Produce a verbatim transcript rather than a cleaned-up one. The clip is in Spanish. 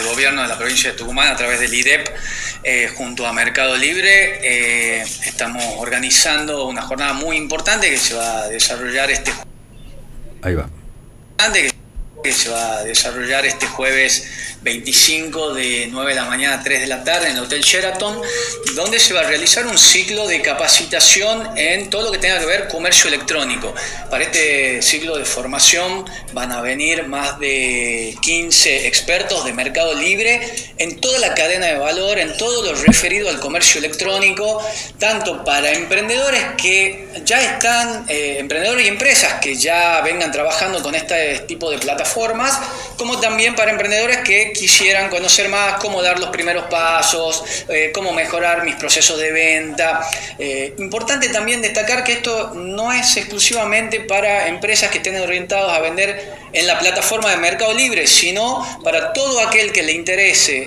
gobierno de la provincia de Tucumán a través del I D E P, eh, junto a Mercado Libre, eh, estamos organizando una jornada muy importante que se va a desarrollar este Ahí va. que se va a desarrollar este jueves veinticinco de nueve de la mañana a tres de la tarde en el Hotel Sheraton, donde se va a realizar un ciclo de capacitación en todo lo que tenga que ver comercio electrónico. Para este ciclo de formación van a venir más de quince expertos de Mercado Libre en toda la cadena de valor, en todo lo referido al comercio electrónico, tanto para emprendedores que ya están, eh, emprendedores y empresas que ya vengan trabajando con este tipo de plataformas, como también para emprendedores que quisieran conocer más cómo dar los primeros pasos, eh, cómo mejorar mis procesos de venta. Eh, importante también destacar que esto no es exclusivamente para empresas que estén orientadas a vender en la plataforma de Mercado Libre, sino para todo aquel que le interese